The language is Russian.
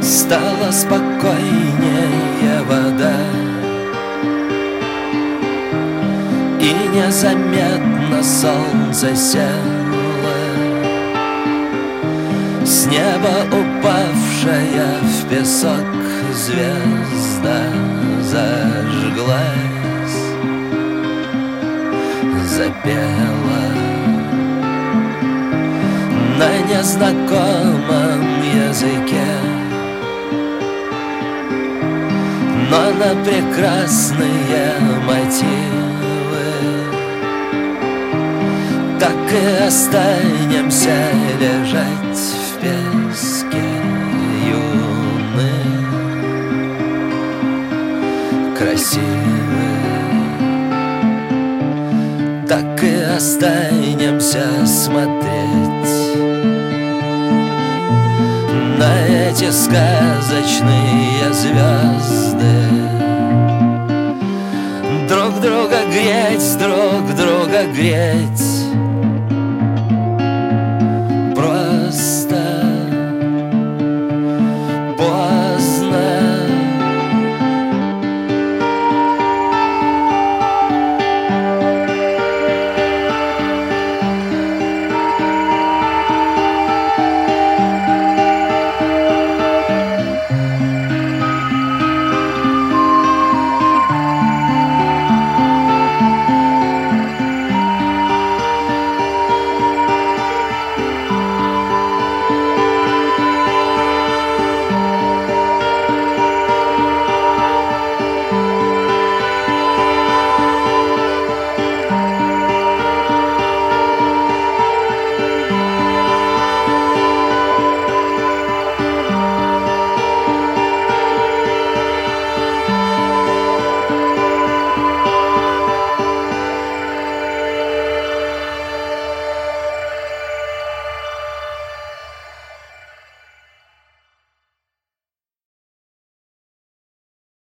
Стала спокойнее вода, и незаметно солнце село. С неба упавшая в песок звезда зажглась, запела на незнакомом языке, но на прекрасные мотивы. Так и останемся лежать в песке юны, красивы. Так и останемся смотреть на эти сказочные звезды, друг друга греть, друг друга греть.